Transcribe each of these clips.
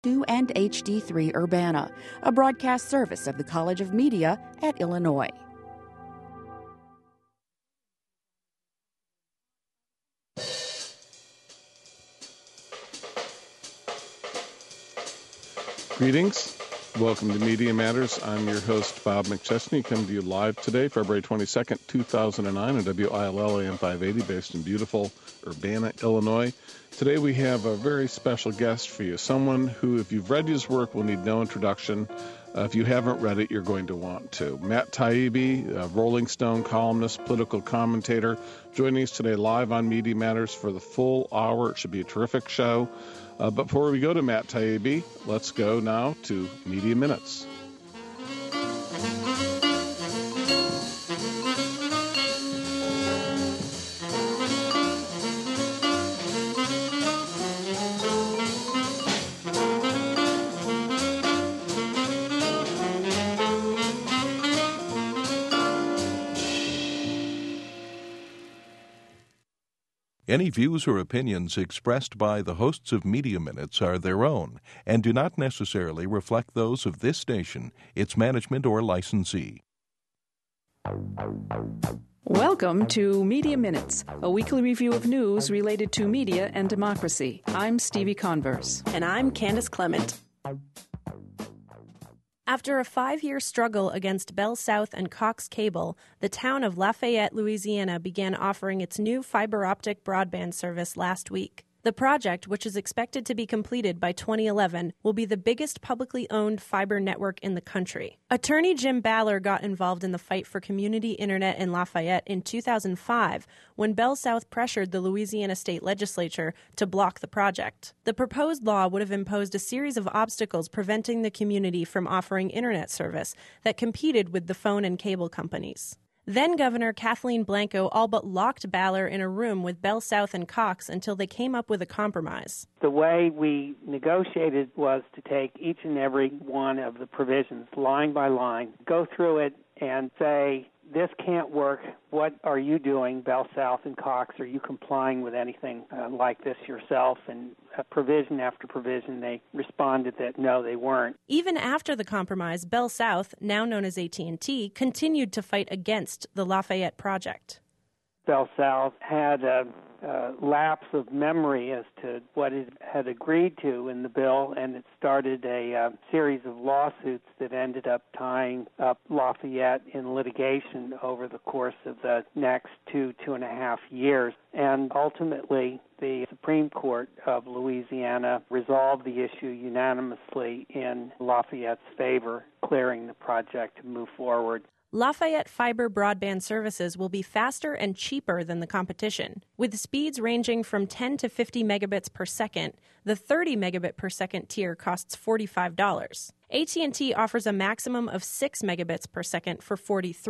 2 and HD3 Urbana, a broadcast service of the College of Media at Illinois. Greetings. Welcome to Media Matters. I'm your host, Bob McChesney, coming to you live today, February 22nd, 2009, on WILL AM 580, based in beautiful Urbana, Illinois. Today we have a very special guest for you, someone who, if you've read his work, will need no introduction. If you haven't read it, you're going to want to. Matt Taibbi, a Rolling Stone columnist, political commentator, joining us today live on Media Matters for the full hour. It should be a terrific show. But before we go to Matt Taibbi, let's go now to Media Minutes. Any views or opinions expressed by the hosts of Media Minutes are their own and do not necessarily reflect those of this station, its management, or licensee. Welcome to Media Minutes, a weekly review of news related to media and democracy. I'm Stevie Converse. And I'm Candace Clement. After a 5-year struggle against Bell South and Cox Cable, the town of Lafayette, Louisiana began offering its new fiber optic broadband service last week. The project, which is expected to be completed by 2011, will be the biggest publicly owned fiber network in the country. Attorney Jim Baller got involved in the fight for community internet in Lafayette in 2005 when Bell South pressured the Louisiana state legislature to block the project. The proposed law would have imposed a series of obstacles preventing the community from offering internet service that competed with the phone and cable companies. Then Governor Kathleen Blanco all but locked Baller in a room with Bell South and Cox until they came up with a compromise. The way we negotiated was to take each and every one of the provisions, line by line, go through it and say, this can't work. What are you doing, Bell South and Cox? Are you complying with anything like this yourself? And provision after provision, they responded that no, they weren't. Even after the compromise, Bell South, now known as AT&T, continued to fight against the Lafayette project. Bell South had a lapse of memory as to what it had agreed to in the bill, and it started a series of lawsuits that ended up tying up Lafayette in litigation over the course of the next 2.5 years. And ultimately, the Supreme Court of Louisiana resolved the issue unanimously in Lafayette's favor, clearing the project to move forward. Lafayette fiber broadband services will be faster and cheaper than the competition. With speeds ranging from 10 to 50 megabits per second, the 30 megabit per second tier costs $45. AT&T offers a maximum of 6 megabits per second for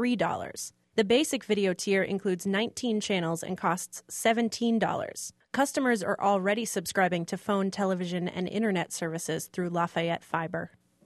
$43. The basic video tier includes 19 channels and costs $17. Customers are already subscribing to phone, television, and internet services through Lafayette Fiber.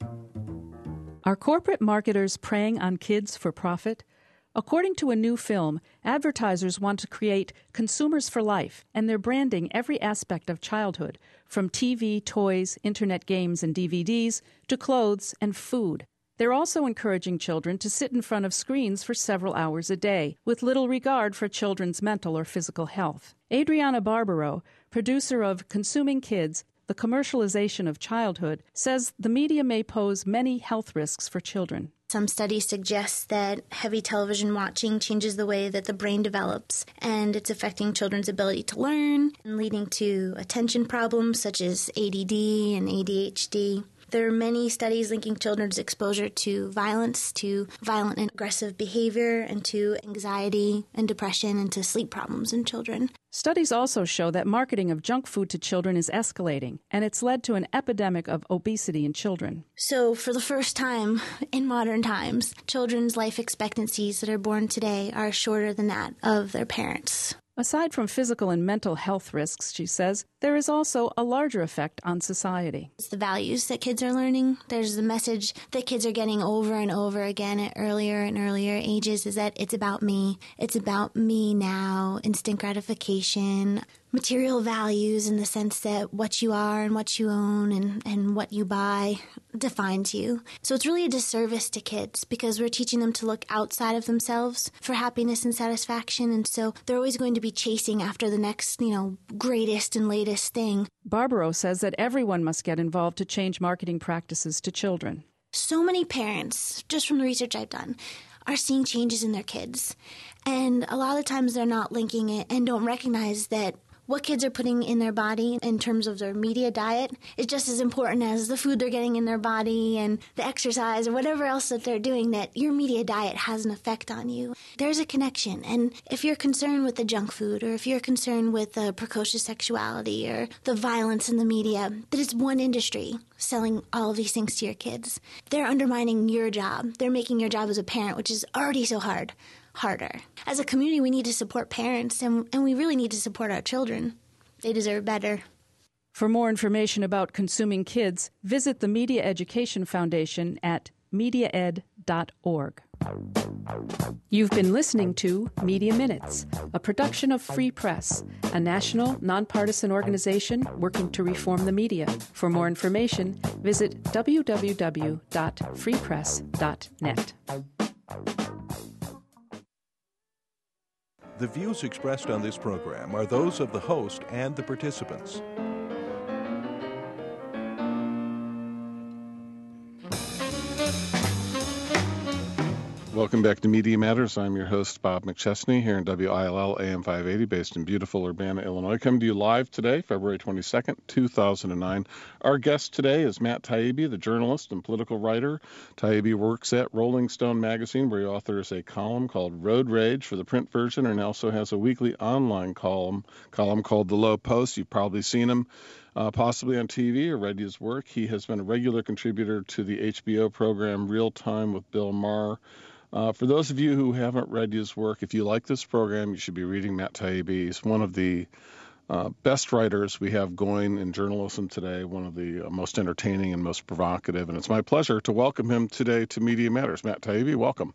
Are corporate marketers preying on kids for profit? According to a new film, advertisers want to create consumers for life, and they're branding every aspect of childhood, from TV, toys, internet games, and DVDs, to clothes and food. They're also encouraging children to sit in front of screens for several hours a day, with little regard for children's mental or physical health. Adriana Barbaro, producer of Consuming Kids, The Commercialization of Childhood, says the media may pose many health risks for children. Some studies suggest that heavy television watching changes the way that the brain develops, and it's affecting children's ability to learn and leading to attention problems such as ADD and ADHD. There are many studies linking children's exposure to violence, to violent and aggressive behavior, and to anxiety and depression, and to sleep problems in children. Studies also show that marketing of junk food to children is escalating, and it's led to an epidemic of obesity in children. So, for the first time in modern times, children's life expectancies that are born today are shorter than that of their parents. Aside from physical and mental health risks, she says, there is also a larger effect on society. It's the values that kids are learning. There's the message that kids are getting over and over again at earlier and earlier ages is that it's about me. It's about me now, instant gratification, material values in the sense that what you are and what you own and what you buy defines you. So it's really a disservice to kids because we're teaching them to look outside of themselves for happiness and satisfaction. And so they're always going to be chasing after the next, greatest and latest thing. Barbaro says that everyone must get involved to change marketing practices to children. So many parents, just from the research I've done, are seeing changes in their kids. And a lot of times they're not linking it and don't recognize that what kids are putting in their body in terms of their media diet is just as important as the food they're getting in their body and the exercise or whatever else that they're doing, that your media diet has an effect on you. There's a connection. And if you're concerned with the junk food or if you're concerned with the precocious sexuality or the violence in the media, that it's one industry selling all of these things to your kids. They're undermining your job. They're making your job as a parent, which is already so harder. As a community, we need to support parents, and we really need to support our children. They deserve better. For more information about consuming kids, visit the Media Education Foundation at mediaed.org. You've been listening to Media Minutes, a production of Free Press, a national, nonpartisan organization working to reform the media. For more information, visit www.freepress.net. The views expressed on this program are those of the host and the participants. Welcome back to Media Matters. I'm your host, Bob McChesney, here in WILL AM 580, based in beautiful Urbana, Illinois. Coming to you live today, February 22nd, 2009. Our guest today is Matt Taibbi, the journalist and political writer. Taibbi works at Rolling Stone magazine, where he authors a column called Road Rage for the print version, and also has a weekly online column called The Low Post. You've probably seen him possibly on TV or read his work. He has been a regular contributor to the HBO program Real Time with Bill Maher. For those of you who haven't read his work, if you like this program, you should be reading Matt Taibbi. He's one of the best writers we have going in journalism today, one of the most entertaining and most provocative. And it's my pleasure to welcome him today to Media Matters. Matt Taibbi, welcome.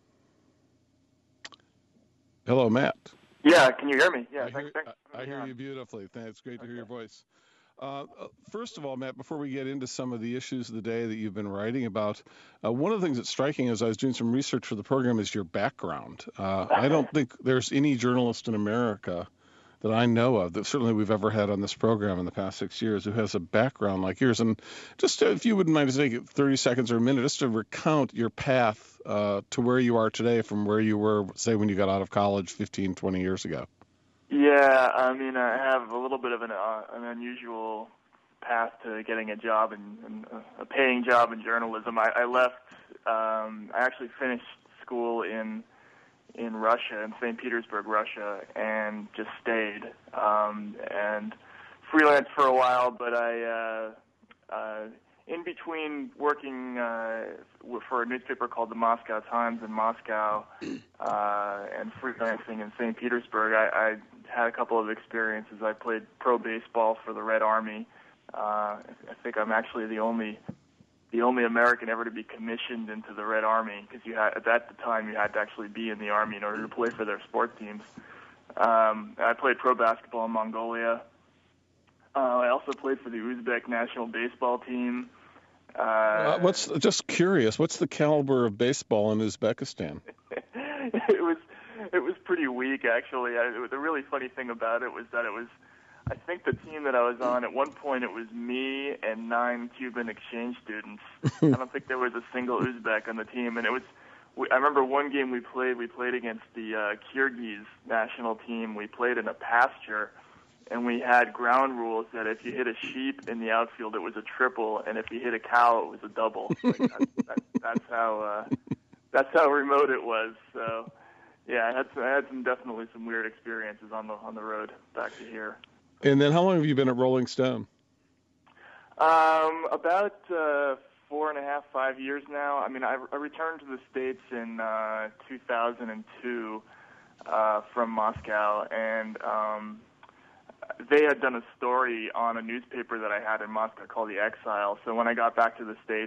Hello, Matt. Yeah, can you hear me? Yeah, I hear you beautifully. It's great to hear your voice. First of all, Matt, before we get into some of the issues of the day that you've been writing about, one of the things that's striking as I was doing some research for the program is your background. I don't think there's any journalist in America that I know of, that certainly we've ever had on this program in the past 6 years, who has a background like yours. And just if you wouldn't mind to take 30 seconds or a minute just to recount your path to where you are today from where you were, say, when you got out of college 15, 20 years ago. Yeah, I mean, I have a little bit of an unusual path to getting a job a paying job in journalism. I left. I actually finished school in Russia, in St. Petersburg, Russia, and just stayed and freelanced for a while. But I, in between working for a newspaper called the Moscow Times in Moscow and freelancing in St. Petersburg, I had a couple of experiences. I played pro baseball for the Red Army. I think I'm actually the only American ever to be commissioned into the Red Army, because at the time you had to actually be in the Army in order to play for their sports teams. I played pro basketball in Mongolia. I also played for the Uzbek national baseball team. Just curious, what's the caliber of baseball in Uzbekistan? It was pretty weak, actually. The really funny thing about it was that I think the team that I was on, at one point it was me and 9 Cuban exchange students. I don't think there was a single Uzbek on the team. And I remember one game we played against the Kyrgyz national team. We played in a pasture, and we had ground rules that if you hit a sheep in the outfield, it was a triple, and if you hit a cow, it was a double. That's how remote it was. So, yeah, I had definitely some weird experiences on the road back to here. And then how long have you been at Rolling Stone? About 4.5, 5 years now. I mean, I returned to the States in 2002 from Moscow, and they had done a story on a newspaper that I had in Moscow called The Exile. So when I got back to the States,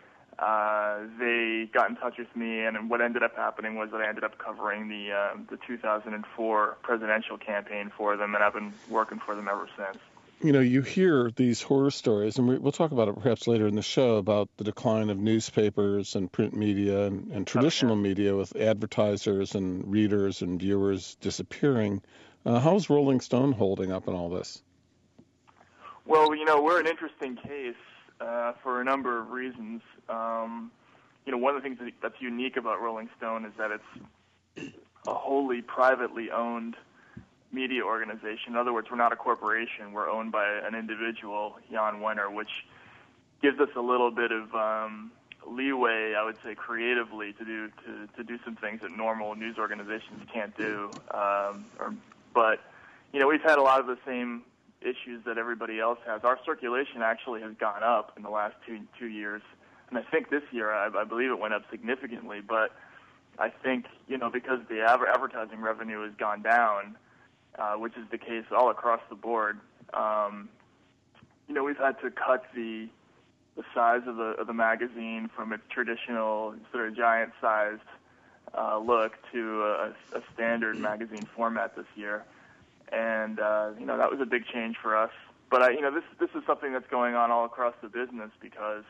they got in touch with me, and what ended up happening was that I ended up covering the 2004 presidential campaign for them, and I've been working for them ever since. You know, you hear these horror stories, and we'll talk about it perhaps later in the show, about the decline of newspapers and print media and traditional media, with advertisers and readers and viewers disappearing. How's Rolling Stone holding up in all this? Well, you know, we're an interesting case for a number of reasons. You know, one of the things that's unique about Rolling Stone is that it's a wholly privately owned media organization. In other words, we're not a corporation. We're owned by an individual, Jan Wenner, which gives us a little bit of leeway, I would say, creatively to do some things that normal news organizations can't do. But you know, we've had a lot of the same issues that everybody else has. Our circulation actually has gone up in the last two years, and I think this year I believe it went up significantly. But I think, you know, because the advertising revenue has gone down, which is the case all across the board, you know, we've had to cut the size of the magazine from its traditional sort of giant-sized look to a standard magazine format this year, and you know, that was a big change for us. But you know, this is something that's going on all across the business because,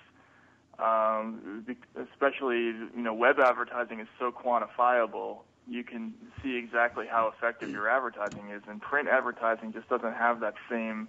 especially, you know, web advertising is so quantifiable. You can see exactly how effective your advertising is, and print advertising just doesn't have that same,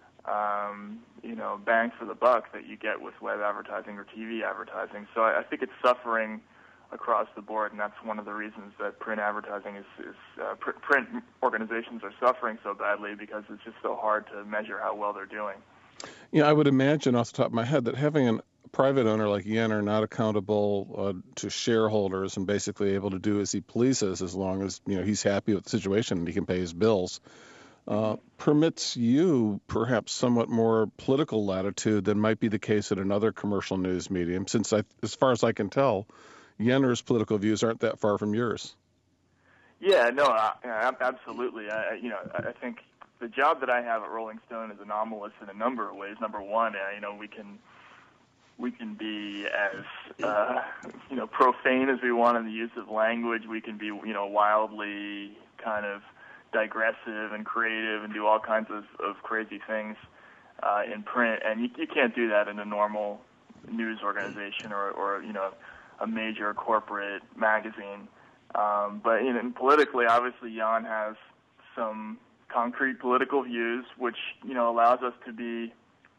you know, bang for the buck that you get with web advertising or TV advertising. So I think it's suffering across the board, and that's one of the reasons that print advertising print organizations are suffering so badly, because it's just so hard to measure how well they're doing. Yeah, I would imagine off the top of my head that having a private owner like Yenner not accountable to shareholders and basically able to do as he pleases as long as, you know, he's happy with the situation and he can pay his bills, permits you perhaps somewhat more political latitude than might be the case at another commercial news medium, since as far as I can tell, Yenner's political views aren't that far from yours. Yeah, no, absolutely. I think the job that I have at Rolling Stone is anomalous in a number of ways. Number one, you know, we can be as you know, profane as we want in the use of language. We can be, you know, wildly kind of digressive and creative and do all kinds of crazy things in print, and you can't do that in a normal news organization or you know, a major corporate magazine. But you know, politically, obviously, Jan has some concrete political views, which, you know, allows us to be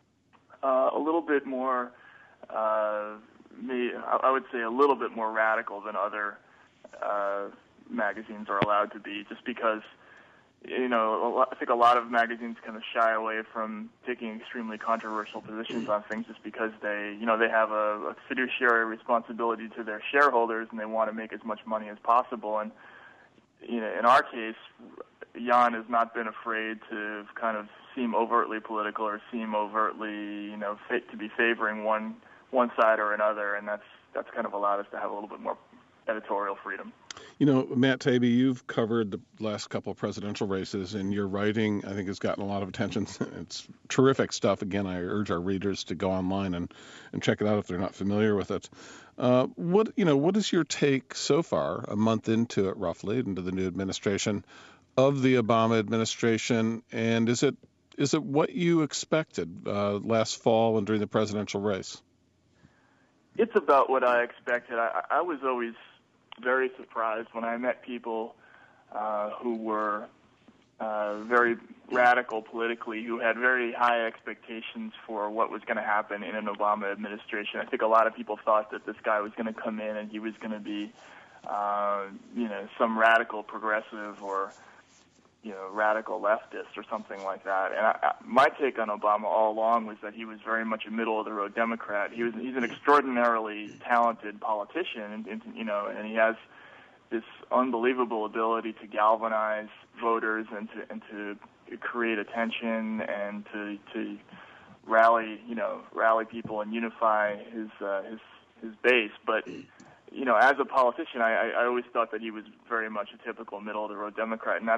a little bit more, I would say, a little bit more radical than other magazines are allowed to be, just because, you know, I think a lot of magazines kind of shy away from taking extremely controversial positions on things just because they, you know, they have a fiduciary responsibility to their shareholders and they want to make as much money as possible. And, you know, in our case, Jan has not been afraid to kind of seem overtly political or seem overtly, you know, to be favoring one side or another, and that's kind of allowed us to have a little bit more editorial freedom. You know, Matt Taibbi, you've covered the last couple of presidential races, and your writing, I think, has gotten a lot of attention. It's terrific stuff. Again, I urge our readers to go online and check it out if they're not familiar with it. What is your take so far, a month into it roughly, into the new administration, of the Obama administration, and is it what you expected last fall and during the presidential race? It's about what I expected. I was always very surprised when I met people who were very radical politically, who had very high expectations for what was going to happen in an Obama administration. I think a lot of people thought that this guy was going to come in and he was going to be, you know, some radical progressive or, you know, radical leftist or something like that. And my take on Obama all along was that he was very much a middle-of-the-road Democrat. He's an extraordinarily talented politician, and you know, and he has this unbelievable ability to galvanize voters and to create attention and to rally people and unify his base. But you know, as a politician, I always thought that he was very much a typical middle-of-the-road Democrat, and that's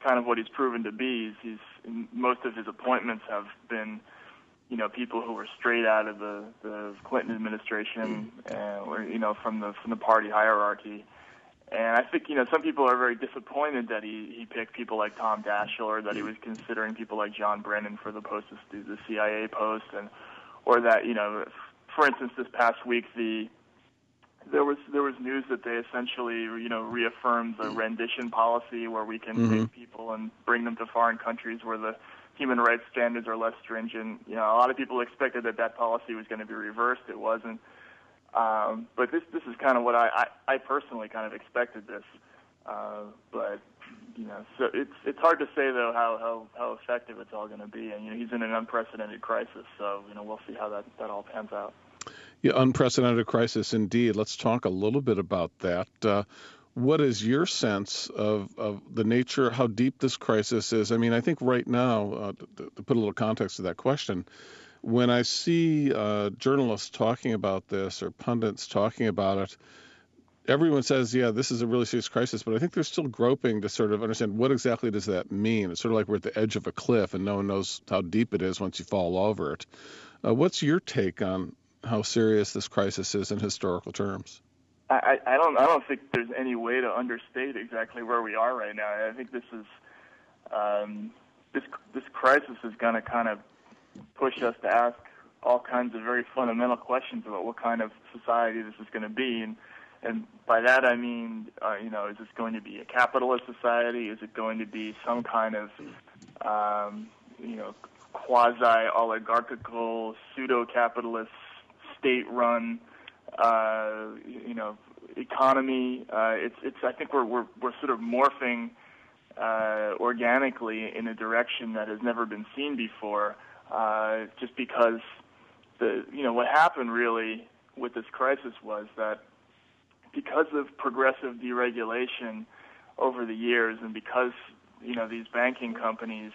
kind of what he's proven to be. Most of his appointments have been, people who were straight out of the Clinton administration, or from the party hierarchy. And I think some people are very disappointed that he picked people like Tom Daschle, or that he was considering people like John Brennan for the post, the CIA post, or that for instance, this past week there was news that they essentially reaffirmed the rendition policy, where we can take people and bring them to foreign countries where the human rights standards are less stringent. A lot of people expected that policy was going to be reversed. It wasn't. But this is kind of what I personally kind of expected this. But so it's hard to say though how effective it's all going to be. And he's in an unprecedented crisis, so we'll see how that all pans out. Yeah, unprecedented crisis indeed. Let's talk a little bit about that. What is your sense of the nature, how deep this crisis is? I mean, I think right now, to put a little context to that question, when I see journalists talking about this or pundits talking about it, everyone says, yeah, this is a really serious crisis, but I think they're still groping to sort of understand what exactly does that mean. It's sort of like we're at the edge of a cliff and no one knows how deep it is once you fall over it. What's your take on how serious this crisis is in historical terms? I don't think there's any way to understate exactly where we are right now. I think this is this crisis is going to kind of push us to ask all kinds of very fundamental questions about what kind of society this is going to be, and by that I mean, is this going to be a capitalist society? Is it going to be some kind of quasi-oligarchical, pseudo-capitalist, state-run, economy? I think we're sort of morphing organically in a direction that has never been seen before. Just because what happened really with this crisis was that because of progressive deregulation over the years, and because these banking companies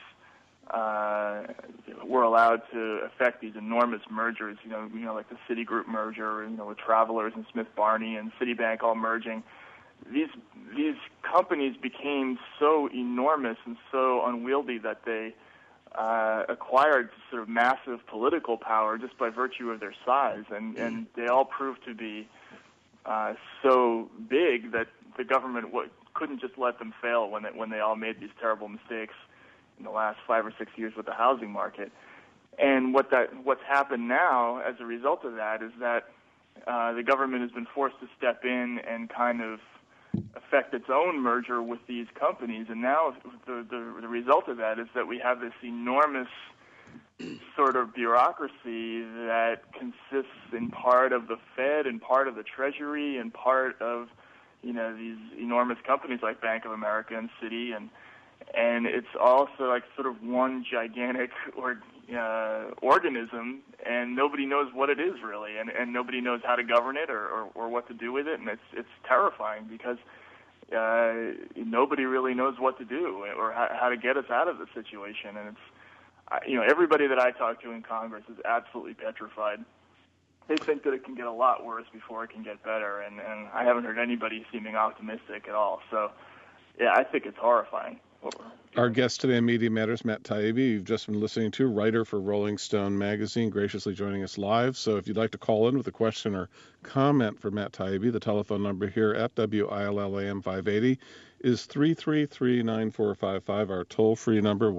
were allowed to effect these enormous mergers, like the Citigroup merger, with Travelers and Smith Barney and Citibank all merging. These companies became so enormous and so unwieldy that they acquired sort of massive political power just by virtue of their size, and they all proved to be so big that the government couldn't just let them fail when they all made these terrible mistakes in the last 5 or 6 years with the housing market. And what's happened now as a result of that is that the government has been forced to step in and kind of affect its own merger with these companies. And now the result of that is that we have this enormous sort of bureaucracy that consists in part of the Fed and part of the Treasury and part of these enormous companies like Bank of America and Citi, and it's also like sort of one gigantic organism, and nobody knows what it is really, and nobody knows how to govern it or what to do with it, and it's terrifying because nobody really knows what to do or how to get us out of the situation. And it's everybody that I talk to in Congress is absolutely petrified. They think that it can get a lot worse before it can get better, and I haven't heard anybody seeming optimistic at all. So yeah, I think it's horrifying. Our guest today on Media Matters, Matt Taibbi, you've just been listening to, writer for Rolling Stone magazine, graciously joining us live. So if you'd like to call in with a question or comment for Matt Taibbi, the telephone number here at WILLAM 580 is 333-9455, our toll-free number,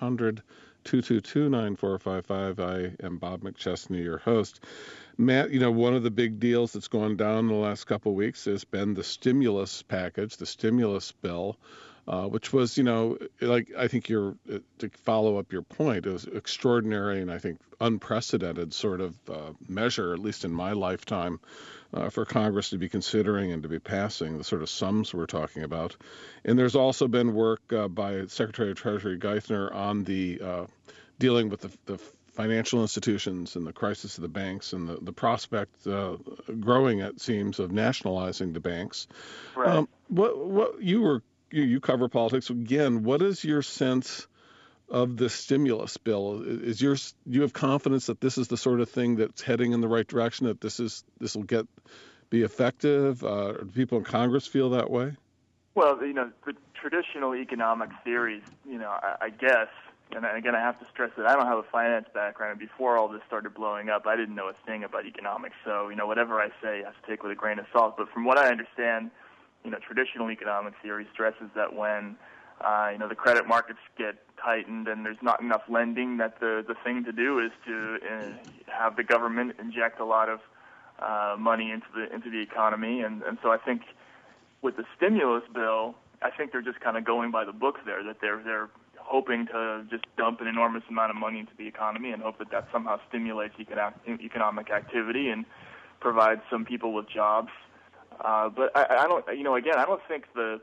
1-800-222-9455. I am Bob McChesney, your host. Matt, one of the big deals that's gone down in the last couple of weeks has been the stimulus package, the stimulus bill, which was, I think to follow up your point, it was extraordinary and I think unprecedented sort of measure, at least in my lifetime, for Congress to be considering and to be passing the sort of sums we're talking about. And there's also been work by Secretary of Treasury Geithner on the dealing with the financial institutions and the crisis of the banks and the prospect growing, it seems, of nationalizing the banks. Right. You cover politics again. What is your sense of the stimulus bill? Do you have confidence that this is the sort of thing that's heading in the right direction? That this will be effective? Do people in Congress feel that way? Well, the traditional economic theories, I guess, and again, I have to stress that I don't have a finance background. And before all this started blowing up, I didn't know a thing about economics. So, whatever I say, I have to take with a grain of salt. But from what I understand, traditional economic theory stresses that when, the credit markets get tightened and there's not enough lending, that the thing to do is to have the government inject a lot of money into the economy. And so I think with the stimulus bill, I think they're just kind of going by the book there, that they're hoping to just dump an enormous amount of money into the economy and hope that somehow stimulates economic activity and provides some people with jobs. But I don't, again, I don't think the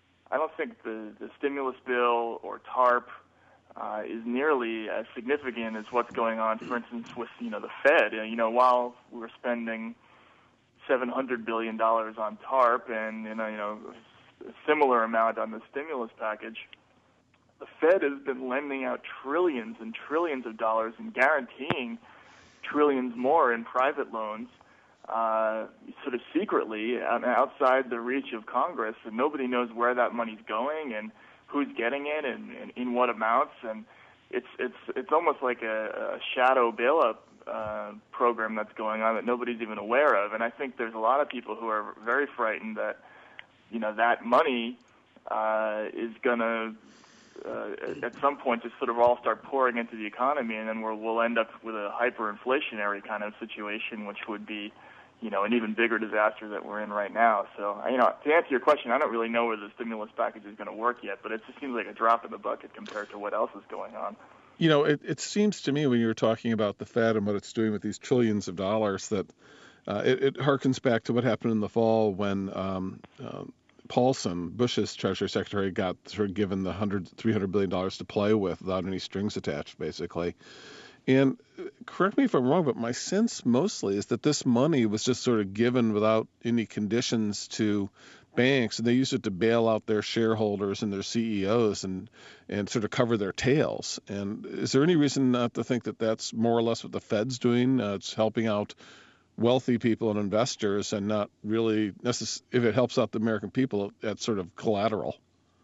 stimulus bill or TARP is nearly as significant as what's going on, for instance, with the Fed. While we're spending $700 billion on TARP and a similar amount on the stimulus package, the Fed has been lending out trillions and trillions of dollars and guaranteeing trillions more in private loans, sort of secretly outside the reach of Congress, and nobody knows where that money's going and who's getting it and in what amounts. And it's almost like a shadow bailout program that's going on that nobody's even aware of. And I think there's a lot of people who are very frightened that that money is going to at some point just sort of all start pouring into the economy, and then we'll end up with a hyperinflationary kind of situation, which would be an even bigger disaster that we're in right now. So, to answer your question, I don't really know where the stimulus package is going to work yet, but it just seems like a drop in the bucket compared to what else is going on. It seems to me when you were talking about the Fed and what it's doing with these trillions of dollars that it harkens back to what happened in the fall when Paulson, Bush's Treasury Secretary, got sort of given the $300 billion to play with without any strings attached, basically. And correct me if I'm wrong, but my sense mostly is that this money was just sort of given without any conditions to banks, and they used it to bail out their shareholders and their CEOs and sort of cover their tails. And is there any reason not to think that that's more or less what the Fed's doing? It's helping out wealthy people and investors, and not really if it helps out the American people, that's sort of collateral.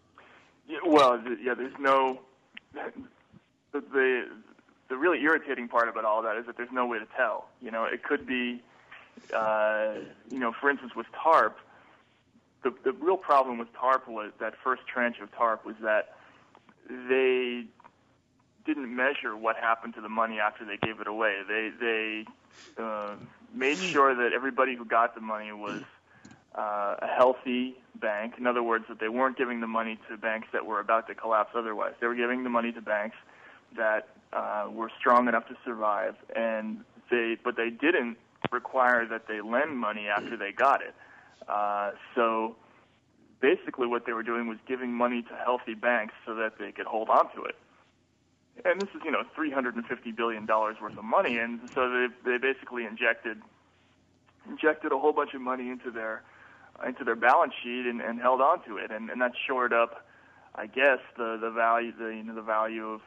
There's no the really irritating part about all that is that there's no way to tell. It could be, for instance, with TARP, the real problem with TARP was that first tranche of TARP was that they didn't measure what happened to the money after they gave it away. They made sure that everybody who got the money was a healthy bank. In other words, that they weren't giving the money to banks that were about to collapse otherwise. They were giving the money to banks that were strong enough to survive, but they didn't require that they lend money after they got it. So basically what they were doing was giving money to healthy banks so that they could hold on to it. And this is, $350 billion worth of money, and so they basically injected a whole bunch of money into their balance sheet and held on to it, and that shored up, I guess, the value of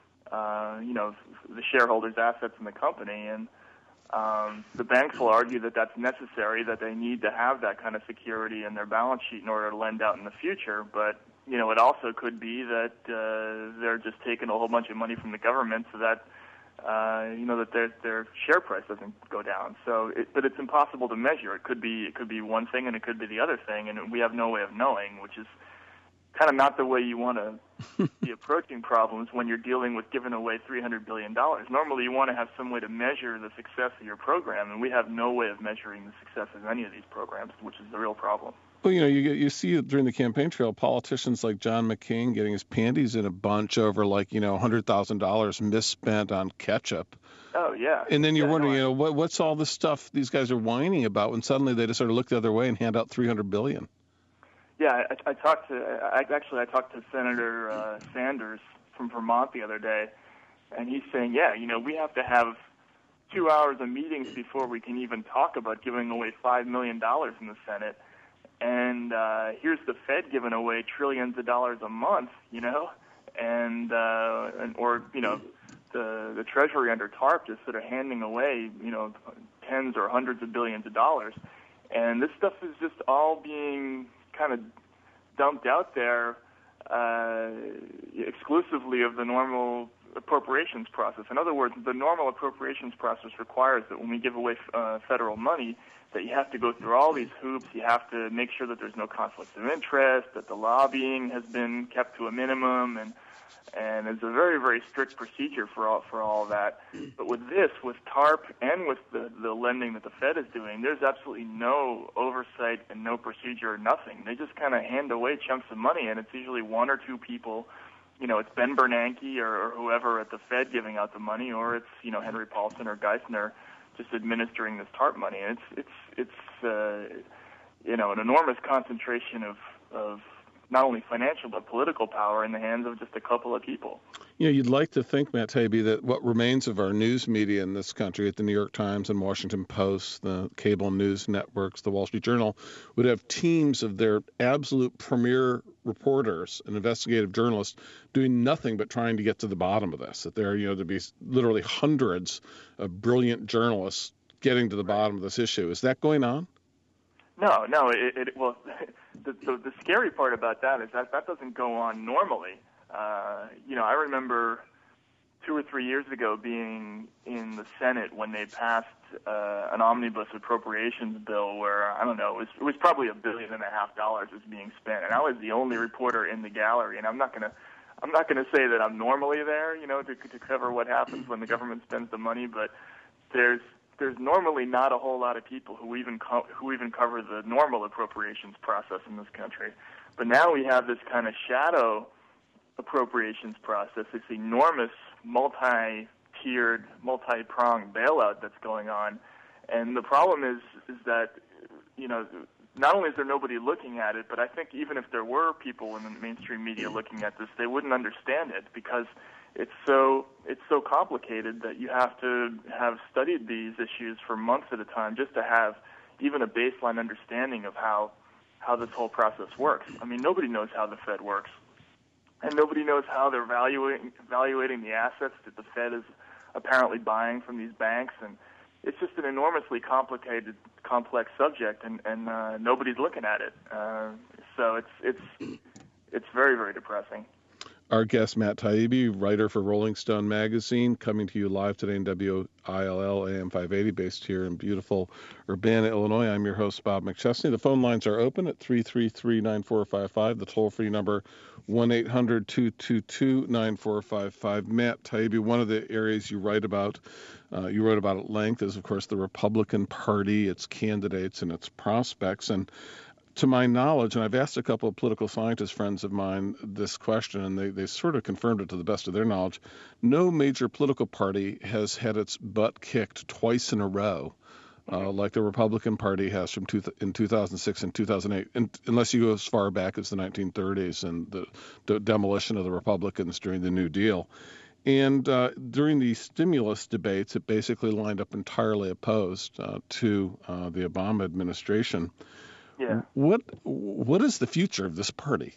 the shareholders' assets in the company. And the banks will argue that that's necessary, that they need to have that kind of security in their balance sheet in order to lend out in the future. But it also could be that they're just taking a whole bunch of money from the government so that that their share price doesn't go down. But it's impossible to measure. It could be one thing and it could be the other thing, and we have no way of knowing, which is kind of not the way you want to be approaching problems when you're dealing with giving away $300 billion. Normally you want to have some way to measure the success of your program, and we have no way of measuring the success of any of these programs, which is the real problem. Well, you see during the campaign trail, politicians like John McCain getting his panties in a bunch over $100,000 misspent on ketchup. Oh, yeah. And then you're wondering, what's all this stuff these guys are whining about when suddenly they just sort of look the other way and hand out $300 billion. Yeah, I talked to Senator Sanders from Vermont the other day, and he's saying, we have to have 2 hours of meetings before we can even talk about giving away $5 million in the Senate. And here's the Fed giving away trillions of dollars a month, and the Treasury under TARP just sort of handing away, tens or hundreds of billions of dollars. And this stuff is just all being kind of dumped out there exclusively of the normal appropriations process. In other words, the normal appropriations process requires that when we give away federal money, that you have to go through all these hoops. You have to make sure that there's no conflicts of interest, that the lobbying has been kept to a minimum, and it's a very, very strict procedure for all that. But with this, with TARP and with the lending that the Fed is doing, there's absolutely no oversight and no procedure or nothing. They just kind of hand away chunks of money, and it's usually one or two people. It's Ben Bernanke or whoever at the Fed giving out the money, or it's Henry Paulson or Geithner just administering this TARP money. And it's an enormous concentration of not only financial but political power in the hands of just a couple of people. You'd like to think, Matt Taibbi, that what remains of our news media in this country, at the New York Times and Washington Post, the cable news networks, the Wall Street Journal, would have teams of their absolute premier reporters and investigative journalists doing nothing but trying to get to the bottom of this. That there, there'd be literally hundreds of brilliant journalists getting to the bottom of this issue. Is that going on? No. Well, the scary part about that is that doesn't go on normally. I remember 2 or 3 years ago being in the Senate when they passed an omnibus appropriations bill where, I don't know, it was probably $1.5 billion was being spent, and I was the only reporter in the gallery. And I'm not gonna say that I'm normally there, to cover what happens when the government spends the money, but there's normally not a whole lot of people who even cover the normal appropriations process in this country. But now we have this kind of shadow appropriations process, this enormous multi-tiered, multi-pronged bailout that's going on. And the problem is that, not only is there nobody looking at it, but I think even if there were people in the mainstream media looking at this, they wouldn't understand it because it's so complicated that you have to have studied these issues for months at a time just to have even a baseline understanding of how this whole process works. I mean, nobody knows how the Fed works, and nobody knows how they're evaluating the assets that the Fed is apparently buying from these banks, and it's just an enormously complicated, complex subject, and nobody's looking at it. So it's very, very depressing. Our guest, Matt Taibbi, writer for Rolling Stone magazine, coming to you live today in WILL AM 580, based here in beautiful Urbana, Illinois. I'm your host, Bob McChesney. The phone lines are open at 333-9455, the toll-free number 1-800-222-9455. Matt Taibbi, one of the areas you wrote about at length is, of course, the Republican Party, its candidates, and its prospects. And to my knowledge, and I've asked a couple of political scientist friends of mine this question, and they sort of confirmed it to the best of their knowledge, no major political party has had its butt kicked twice in a row like the Republican Party has in 2006 and 2008, unless you go as far back as the 1930s and the demolition of the Republicans during the New Deal. And during the stimulus debates, it basically lined up entirely opposed to the Obama administration. Yeah. What is the future of this party?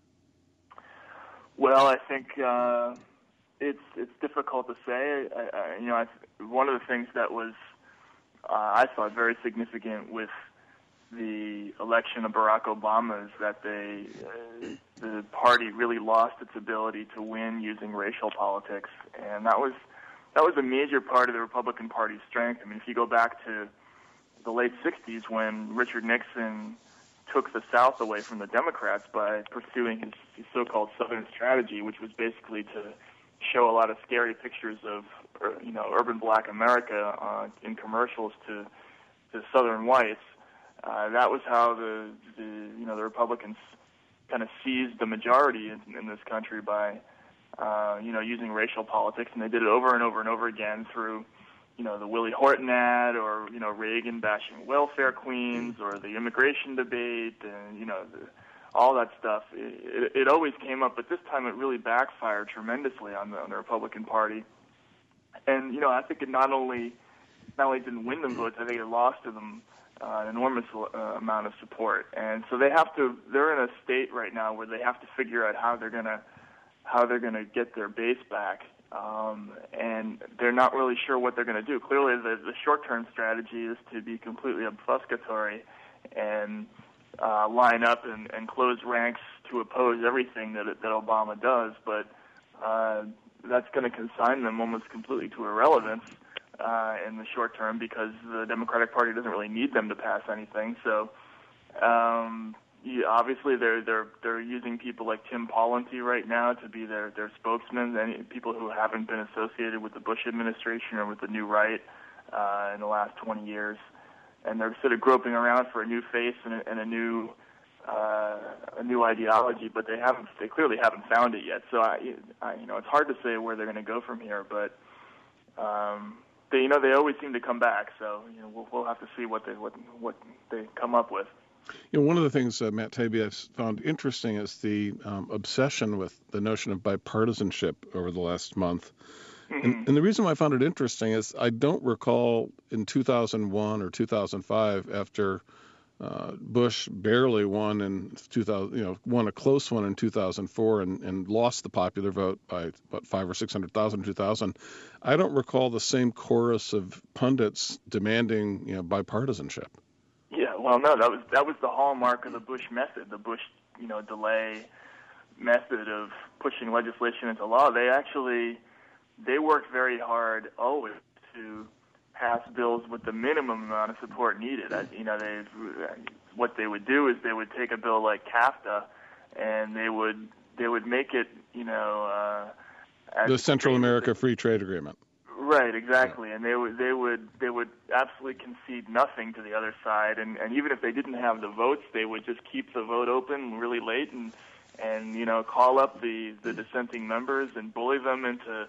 Well, I think it's difficult to say. One of the things that was I thought very significant with the election of Barack Obama is that the party really lost its ability to win using racial politics, and that was a major part of the Republican Party's strength. I mean, if you go back to the late 60s when Richard Nixon took the South away from the Democrats by pursuing his so-called Southern strategy, which was basically to show a lot of scary pictures of urban black America in commercials to Southern whites. That was how the Republicans kind of seized the majority in this country by using racial politics, and they did it over and over and over again through the Willie Horton ad, or Reagan bashing welfare queens, or the immigration debate, and all that stuff. It always came up, but this time it really backfired tremendously on the Republican Party. And I think it not only didn't win them votes, I think it lost to them an enormous amount of support. And so they're in a state right now where they have to figure out how they're gonna get their base back. And they're not really sure what they're going to do. Clearly, the short-term strategy is to be completely obfuscatory and line up and close ranks to oppose everything that Obama does, but that's going to consign them almost completely to irrelevance in the short term, because the Democratic Party doesn't really need them to pass anything. So obviously they're using people like Tim Pawlenty right now to be their spokesmen, and people who haven't been associated with the Bush administration or with the New Right in the last 20 years. And they're sort of groping around for a new face and a new ideology, but they clearly haven't found it yet. So it's hard to say where they're going to go from here, but they always seem to come back. So we'll have to see what they come up with. One of the things, Matt Taibbi, I've found interesting is the obsession with the notion of bipartisanship over the last month. And the reason why I found it interesting is I don't recall in 2001 or 2005, after Bush barely won in 2000, won a close one in 2004 and lost the popular vote by about 500,000 or 600,000 in 2000. I don't recall the same chorus of pundits demanding bipartisanship. Yeah, well, no, that was the hallmark of the Bush method, the Bush delay method of pushing legislation into law. They worked very hard always to pass bills with the minimum amount of support needed. What they would do is they would take a bill like CAFTA, and they would make it, the Central America Free Trade Agreement. Right, exactly, and they would absolutely concede nothing to the other side, and even if they didn't have the votes, they would just keep the vote open really late and call up the dissenting members and bully them into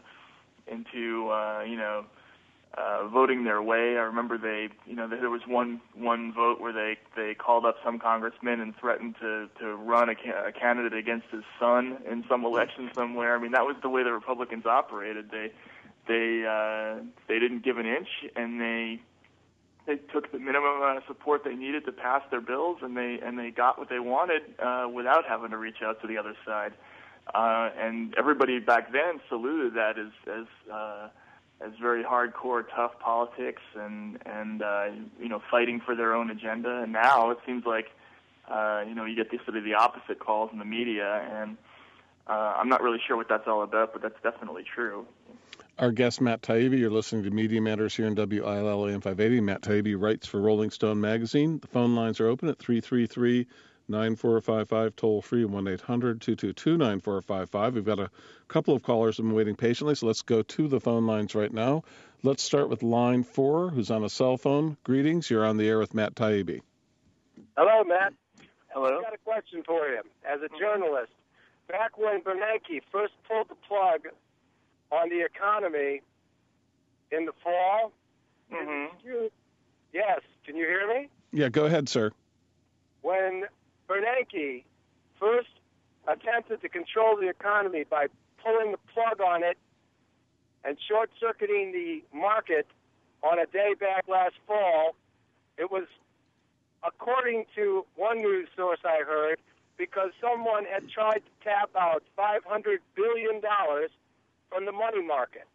voting their way. I remember there was one vote where they called up some congressman and threatened to run a candidate against his son in some election somewhere. I mean, that was the way the Republicans operated. They didn't give an inch, and they took the minimum amount of support they needed to pass their bills, and they got what they wanted without having to reach out to the other side. And everybody back then saluted that as very hardcore, tough politics and fighting for their own agenda. And now it seems like you get the opposite calls in the media, and I'm not really sure what that's all about, but that's definitely true. Our guest, Matt Taibbi. You're listening to Media Matters here in WILL AM 580. Matt Taibbi writes for Rolling Stone magazine. The phone lines are open at 333-9455, toll free 1-800-222-9455. We've got a couple of callers who've been waiting patiently, so let's go to the phone lines right now. Let's start with line 4, who's on a cell phone. Greetings. You're on the air with Matt Taibbi. Hello, Matt. Hello. I've got a question for you. As a journalist, back when Bernanke first pulled the plug on the economy in the fall. Yes, can you hear me? Yeah, go ahead, sir. When Bernanke first attempted to control the economy by pulling the plug on it and short-circuiting the market on a day back last fall, it was, according to one news source I heard, because someone had tried to tap out $500 billion from the money market.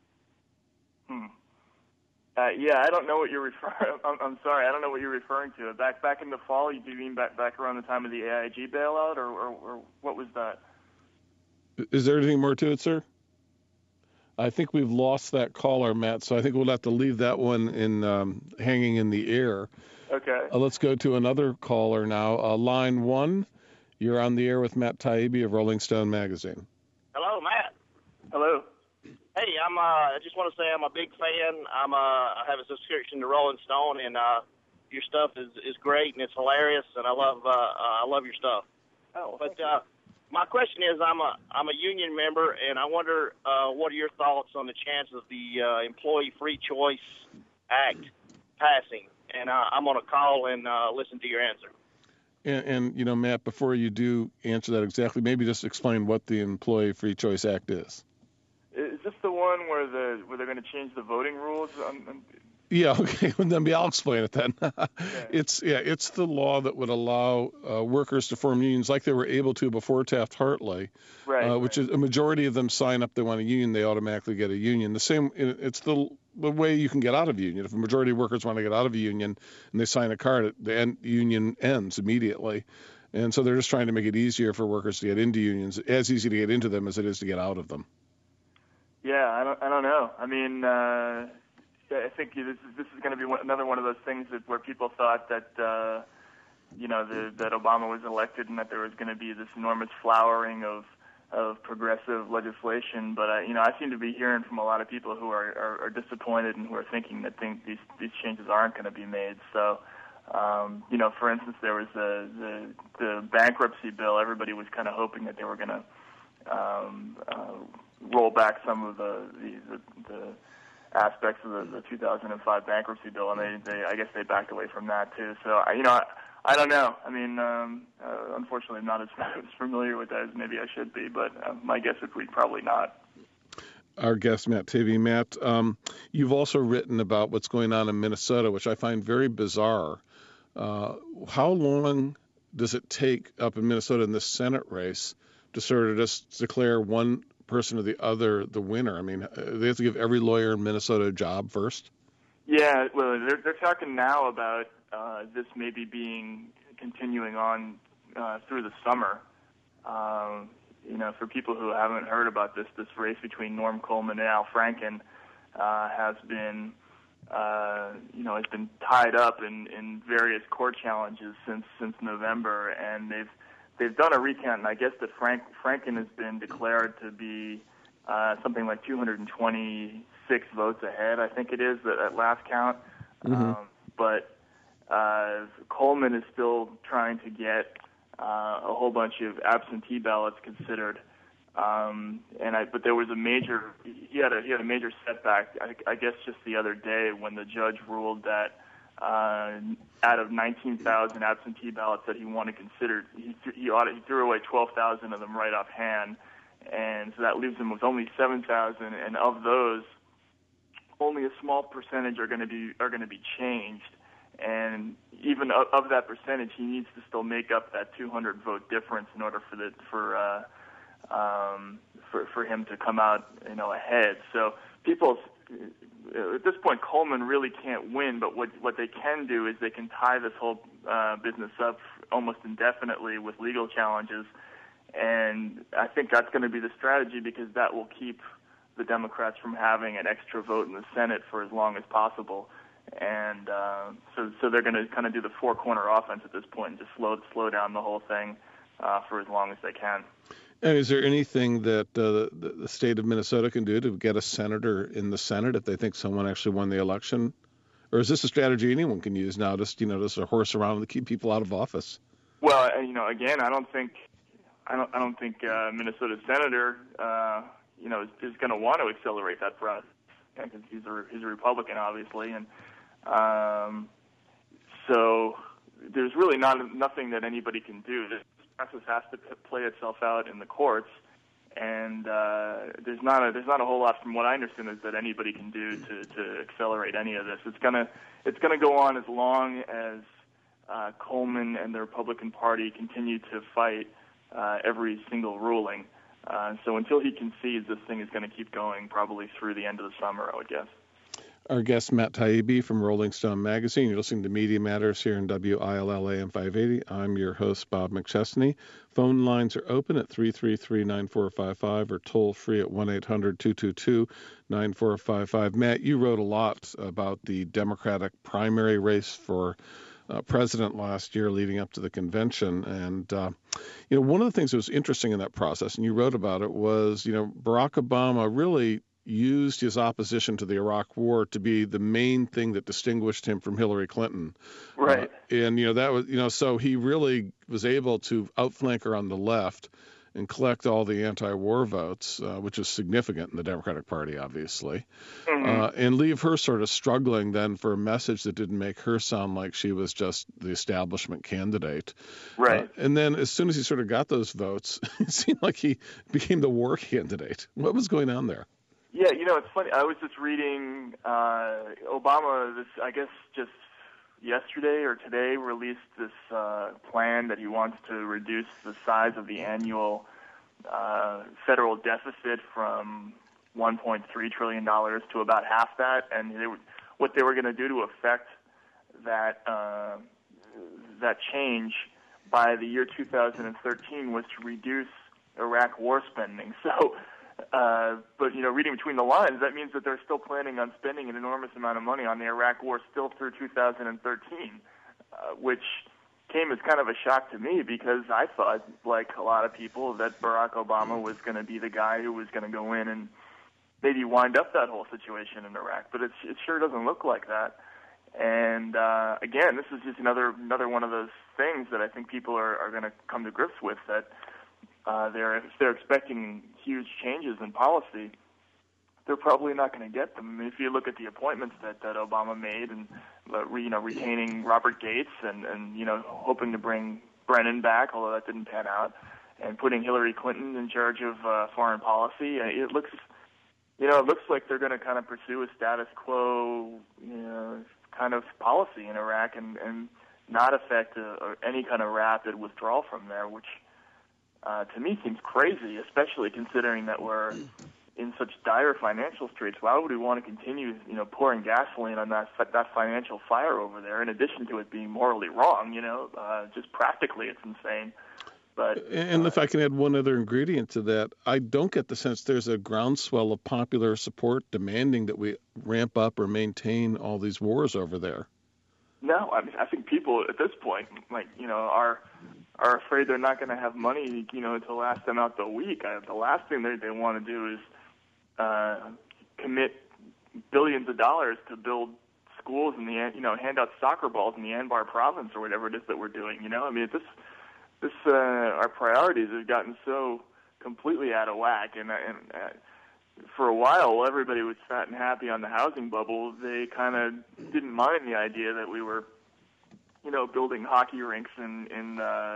Yeah, I don't know what you're referring. I'm sorry, I don't know what you're referring to. Back in the fall, you mean back around the time of the AIG bailout, or what was that? Is there anything more to it, sir? I think we've lost that caller, Matt. So I think we'll have to leave that one hanging in the air. Okay. Let's go to another caller now. Line 1. You're on the air with Matt Taibbi of Rolling Stone magazine. Hello, Matt. Hello. Hey, I just want to say I'm a big fan. I have a subscription to Rolling Stone, and your stuff is great and it's hilarious, and I love your stuff. Oh, but my question is, I'm a union member, and I wonder what are your thoughts on the chance of the Employee Free Choice Act passing? And I'm going to call and listen to your answer. And Matt, before you do answer that exactly, maybe just explain what the Employee Free Choice Act is. Is this the one where they're going to change the voting rules? Yeah, okay. Well, then I'll explain it then. It's the law that would allow workers to form unions like they were able to before Taft-Hartley, which is a majority of them sign up. They want a union, they automatically get a union. It's the way you can get out of a union. If a majority of workers want to get out of a union and they sign a card, the union ends immediately. And so they're just trying to make it easier for workers to get into unions, as easy to get into them as it is to get out of them. Yeah, I don't know. I mean, I think this is going to be another one of those things where people thought that that Obama was elected and that there was going to be this enormous flowering of progressive legislation. But I seem to be hearing from a lot of people who are disappointed and who are thinking that these changes aren't going to be made. So, for instance, there was the bankruptcy bill. Everybody was kind of hoping that they were going to roll back some of the aspects of the 2005 bankruptcy bill, and I guess they backed away from that too. So I don't know. I mean, unfortunately, I'm not as familiar with that as maybe I should be, but my guess would be probably not. Our guest, Matt Taibbi. Matt, you've also written about what's going on in Minnesota, which I find very bizarre. How long does it take up in Minnesota in this Senate race to sort of just declare one person or the other the winner? I mean, they have to give every lawyer in Minnesota a job first? Yeah, well, they're talking now about this maybe continuing on through the summer. For people who haven't heard about this race between Norm Coleman and Al Franken has been tied up in various court challenges since November, and they've done a recount, and I guess that Franken has been declared to be something like 226 votes ahead, I think it is, at last count. Mm-hmm. But Coleman is still trying to get a whole bunch of absentee ballots considered. But there was he had a major setback, I guess just the other day, when the judge ruled that out of 19,000 absentee ballots that he wanted considered, he threw away 12,000 of them right offhand, and so that leaves him with only 7,000. And of those, only a small percentage are going to be changed. And even of that percentage, he needs to still make up that 200 vote difference in order for him to come out ahead. So people. At this point, Coleman really can't win, but what they can do is they can tie this whole business up almost indefinitely with legal challenges, and I think that's going to be the strategy, because that will keep the Democrats from having an extra vote in the Senate for as long as possible. And so they're going to kind of do the four-corner offense at this point and just slow down the whole thing for as long as they can. And is there anything that the state of Minnesota can do to get a senator in the Senate if they think someone actually won the election? Or is this a strategy anyone can use now, just a horse around to keep people out of office? Well, again, I don't think Minnesota senator is going to want to accelerate that process, because he's a Republican, obviously, and so there's really nothing that anybody can do. This process has to play itself out in the courts, and there's not a whole lot, from what I understand, is that anybody can do to accelerate any of this. It's gonna go on as long as Coleman and the Republican Party continue to fight every single ruling. So until he concedes, this thing is going to keep going probably through the end of the summer, I would guess. Our guest, Matt Taibbi from Rolling Stone Magazine. You're listening to Media Matters here in WILL AM 580. I'm your host, Bob McChesney. Phone lines are open at 333-9455 or toll free at 1-800-222-9455. Matt, you wrote a lot about the Democratic primary race for president last year leading up to the convention. And, one of the things that was interesting in that process, and you wrote about it, was, Barack Obama really used his opposition to the Iraq War to be the main thing that distinguished him from Hillary Clinton. Right. That was, so he really was able to outflank her on the left and collect all the anti-war votes, which is significant in the Democratic Party, obviously, and leave her sort of struggling then for a message that didn't make her sound like she was just the establishment candidate. Right. And then as soon as he sort of got those votes, it seemed like he became the war candidate. What was going on there? Yeah, it's funny. I was just reading Obama, I guess just yesterday or today, released this plan that he wants to reduce the size of the annual federal deficit from $1.3 trillion to about half that. And what they were going to do to affect that change by the year 2013 was to reduce Iraq war spending. So, but reading between the lines, that means that they're still planning on spending an enormous amount of money on the Iraq war still through 2013, which came as kind of a shock to me because I thought, like a lot of people, that Barack Obama was going to be the guy who was going to go in and maybe wind up that whole situation in Iraq. But it sure doesn't look like that. And again, this is just another one of those things that I think people are going to come to grips with, that they're expecting huge changes in policy, they're probably not going to get them. I mean, if you look at the appointments that Obama made, and retaining Robert Gates, and hoping to bring Brennan back, although that didn't pan out, and putting Hillary Clinton in charge of foreign policy, it looks like they're going to kind of pursue a status quo, kind of policy in Iraq, and not affect any kind of rapid withdrawal from there, which to me seems crazy, especially considering that we're in such dire financial straits. Why would we want to continue, pouring gasoline on that financial fire over there? In addition to it being morally wrong, just practically, it's insane. But and if I can add one other ingredient to that, I don't get the sense there's a groundswell of popular support demanding that we ramp up or maintain all these wars over there. No, I mean, I think people at this point, are afraid they're not going to have money, to last them out the week. The last thing they want to do is commit billions of dollars to build schools and hand out soccer balls in the Anbar province or whatever it is that we're doing. I mean, our priorities have gotten so completely out of whack, and for a while, everybody was fat and happy on the housing bubble. They kind of didn't mind the idea that we were, building hockey rinks in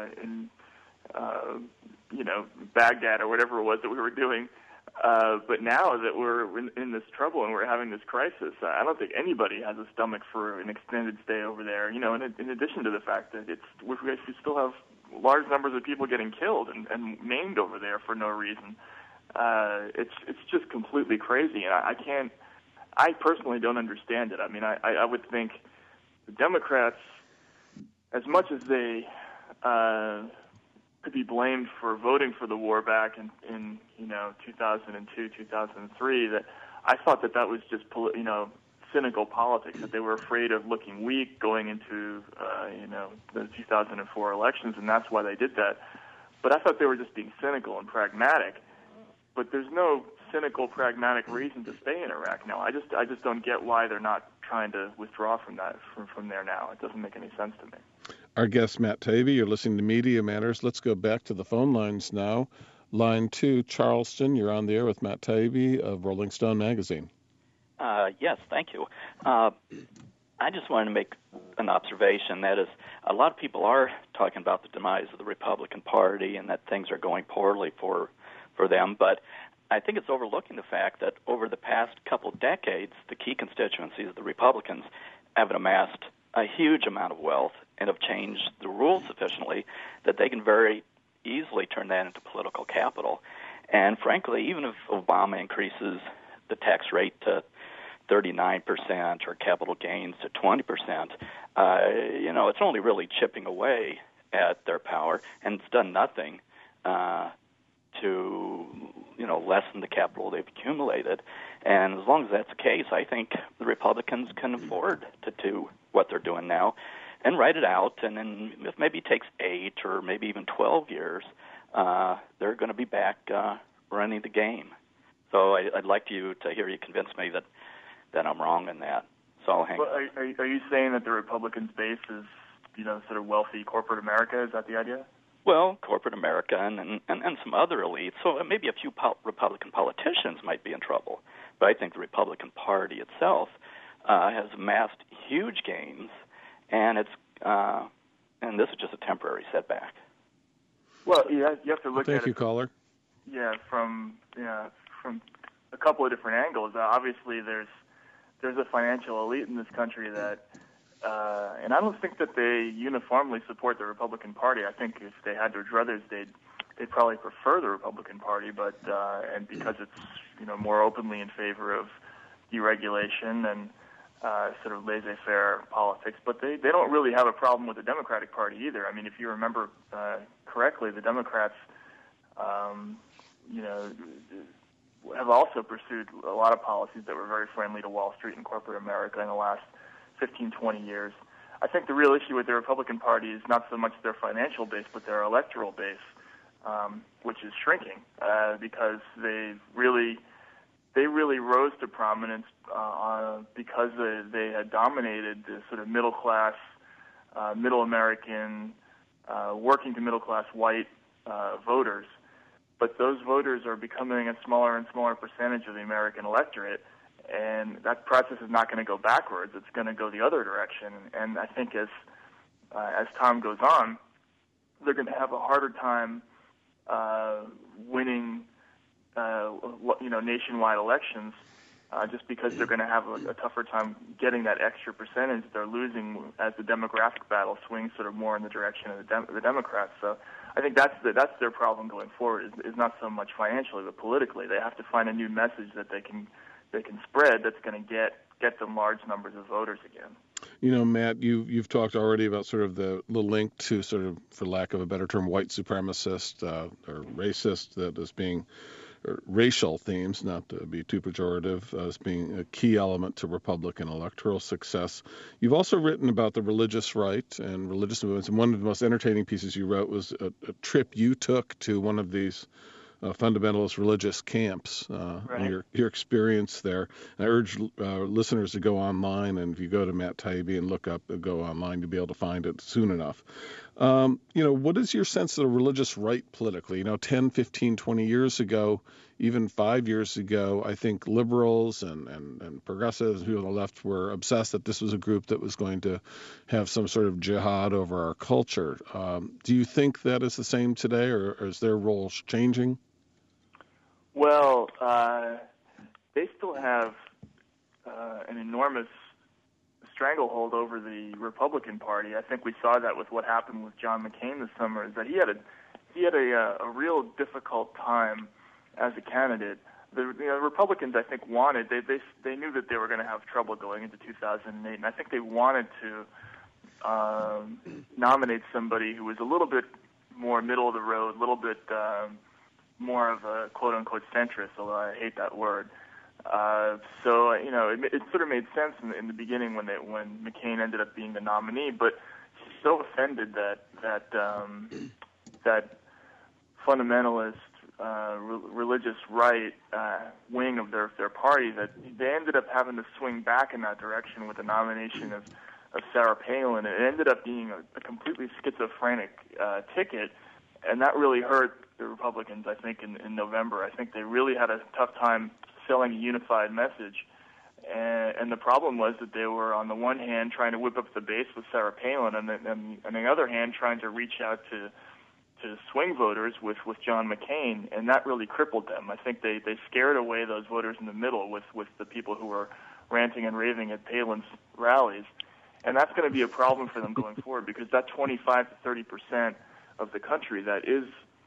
Baghdad or whatever it was that we were doing. But now that we're in this trouble and we're having this crisis, I don't think anybody has a stomach for an extended stay over there. In addition to the fact that we still have large numbers of people getting killed and maimed over there for no reason. It's just completely crazy, and I personally don't understand it. I mean, I would think the Democrats, as much as they could be blamed for voting for the war back in 2002, 2003, that I thought that was just cynical politics, that they were afraid of looking weak going into the 2004 elections, and that's why they did that. But I thought they were just being cynical and pragmatic. But there's no cynical, pragmatic reason to stay in Iraq now. I just don't get why they're not trying to withdraw from there now. It doesn't make any sense to me. Our guest, Matt Taibbi, you're listening to Media Matters. Let's go back to the phone lines now. Line 2, Charleston, you're on the air with Matt Taibbi of Rolling Stone magazine. Yes, thank you. I just wanted to make an observation. That is, a lot of people are talking about the demise of the Republican Party and that things are going poorly for them, but I think it's overlooking the fact that over the past couple decades, the key constituencies of the Republicans have amassed a huge amount of wealth and have changed the rules sufficiently that they can very easily turn that into political capital. And frankly, even if Obama increases the tax rate to 39% or capital gains to 20%, it's only really chipping away at their power, and it's done nothing to lessen the capital they've accumulated. And as long as that's the case, I think the Republicans can afford to do what they're doing now and write it out, and then if maybe it takes 8 or maybe even 12 years, they're going to be back running the game. So I'd like to hear you convince me that I'm wrong in that. So I'll hang on. Are you saying that the Republicans' base is, sort of wealthy corporate America? Is that the idea? Well, corporate America and some other elites. So maybe a few Republican politicians might be in trouble. But I think the Republican Party itself has amassed huge gains, and and this is just a temporary setback. Well, you have to look at it. Thank you, caller. Yeah, from a couple of different angles. Obviously, there's a financial elite in this country that, and I don't think that they uniformly support the Republican Party. I think if they had their druthers, they'd probably prefer the Republican Party, but and because it's more openly in favor of deregulation and sort of laissez-faire politics, but they don't really have a problem with the Democratic Party either. I mean, if you remember correctly, the Democrats, have also pursued a lot of policies that were very friendly to Wall Street and corporate America in the last 15, 20 years. I think the real issue with the Republican Party is not so much their financial base, but their electoral base, which is shrinking because they really rose to prominence because they had dominated the sort of middle class, middle American, working to middle class white voters. But those voters are becoming a smaller and smaller percentage of the American electorate, and that process is not going to go backwards. It's going to go the other direction. And I think as time goes on, they're going to have a harder time winning, nationwide elections, just because they're going to have a tougher time getting that extra percentage they're losing as the demographic battle swings sort of more in the direction of the Democrats. So I think that's their problem going forward is not so much financially but politically. They have to find a new message that they can spread that's going to get them large numbers of voters again. Matt, you've talked already about sort of the link to sort of, for lack of a better term, white supremacist or racist that is being racial themes, not to be too pejorative, as being a key element to Republican electoral success. You've also written about the religious right and religious movements, and one of the most entertaining pieces you wrote was a trip you took to one of these fundamentalist religious camps, right. your experience there. And I urge listeners to go online, and if you go to Matt Taibbi and go online, you'll be able to find it soon enough. What is your sense of the religious right politically? 10, 15, 20 years ago, even 5 years ago, I think liberals and progressives and people on the left were obsessed that this was a group that was going to have some sort of jihad over our culture. Do you think that is the same today, or is their role changing? Well, they still have an enormous stranglehold over the Republican Party. I think we saw that with what happened with John McCain this summer. Is that he had a real difficult time as a candidate. The Republicans, I think, wanted they knew that they were going to have trouble going into 2008, and I think they wanted to nominate somebody who was a little bit more middle of the road, a little bit more of a quote-unquote centrist, although I hate that word. So it sort of made sense in the beginning when McCain ended up being the nominee. But he's so offended that fundamentalist religious right wing of their party that they ended up having to swing back in that direction with the nomination of Sarah Palin. It ended up being a completely schizophrenic ticket, and that really hurt the Republicans, I think, in November. I think they really had a tough time selling a unified message. And the problem was that they were, on the one hand, trying to whip up the base with Sarah Palin, and on the other hand, trying to reach out to swing voters with John McCain, and that really crippled them. I think they scared away those voters in the middle with the people who were ranting and raving at Palin's rallies. And that's going to be a problem for them going forward, because that 25 to 30% of the country that is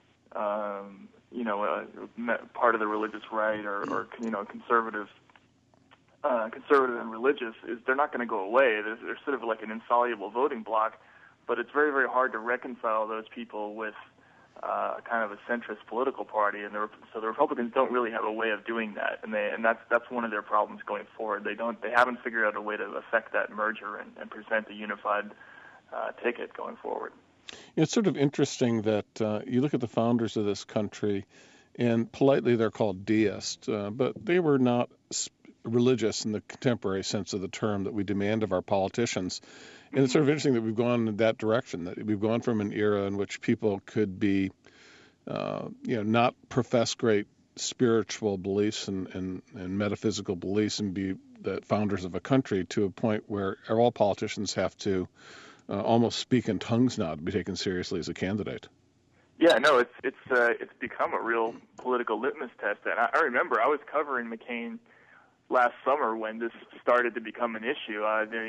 part of the religious right or conservative and religious, is they're not going to go away. They're sort of like an insoluble voting bloc, but it's very, very hard to reconcile those people with kind of a centrist political party, and so the Republicans don't really have a way of doing that, and that's one of their problems going forward. They haven't figured out a way to affect that merger and present a unified ticket going forward. It's sort of interesting that you look at the founders of this country, and politely they're called deists, but they were not religious in the contemporary sense of the term that we demand of our politicians. And it's sort of interesting that we've gone in that direction, that we've gone from an era in which people could be, not profess great spiritual beliefs and metaphysical beliefs and be the founders of a country, to a point where all politicians have to almost speak in tongues now to be taken seriously as a candidate. Yeah, no, it's become a real political litmus test. And I remember I was covering McCain last summer when this started to become an issue.